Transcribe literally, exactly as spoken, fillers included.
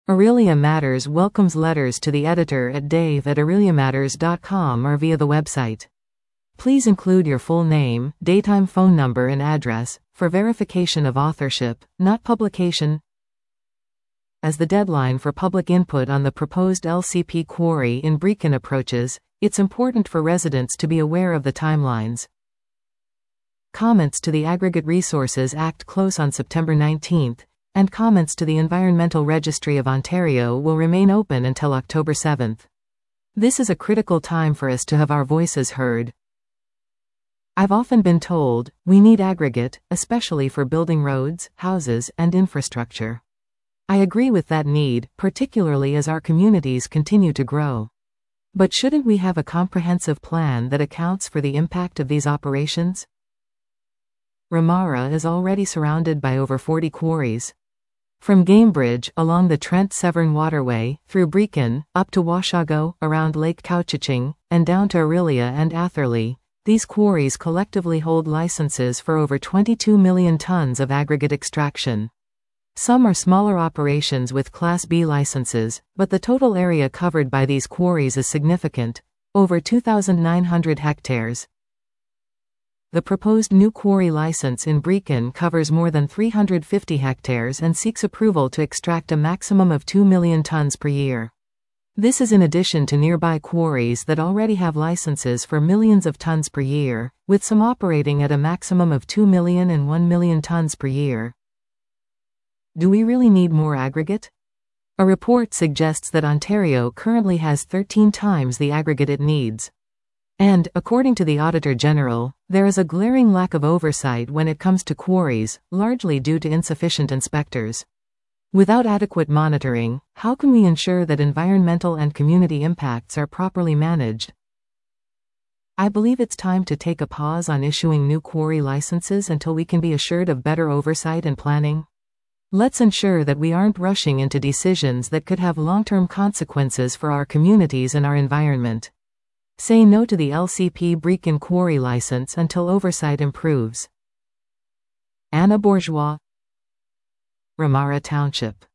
Aurelia Matters welcomes letters to the editor at dave at aurelia matters dot com or via the website. Please include your full name, daytime phone number and address, for verification of authorship, not publication. As the deadline for public input on the proposed L C P quarry in Brecon approaches, it's important for residents to be aware of the timelines. Comments to the Aggregate Resources Act close on September nineteenth, and comments to the Environmental Registry of Ontario will remain open until October seventh. This is a critical time for us to have our voices heard. I've often been told, we need aggregate, especially for building roads, houses, and infrastructure. I agree with that need, particularly as our communities continue to grow. But shouldn't we have a comprehensive plan that accounts for the impact of these operations? Ramara is already surrounded by over forty quarries. From Gamebridge, along the Trent-Severn Waterway, through Brecon, up to Washago, around Lake Couchiching, and down to Aurelia and Atherley, these quarries collectively hold licenses for over twenty-two million tons of aggregate extraction. Some are smaller operations with Class B licenses, but the total area covered by these quarries is significant, over two thousand nine hundred hectares. The proposed new quarry license in Brecon covers more than three hundred fifty hectares and seeks approval to extract a maximum of two million tons per year. This is in addition to nearby quarries that already have licenses for millions of tons per year, with some operating at a maximum of two million and one million tons per year. Do we really need more aggregate? A report suggests that Ontario currently has thirteen times the aggregate it needs. And, according to the Auditor General, there is a glaring lack of oversight when it comes to quarries, largely due to insufficient inspectors. Without adequate monitoring, how can we ensure that environmental and community impacts are properly managed? I believe it's time to take a pause on issuing new quarry licenses until we can be assured of better oversight and planning. Let's ensure that we aren't rushing into decisions that could have long-term consequences for our communities and our environment. Say no to the L C P Brecon quarry license until oversight improves. Anna Bourgeois, Ramara Township.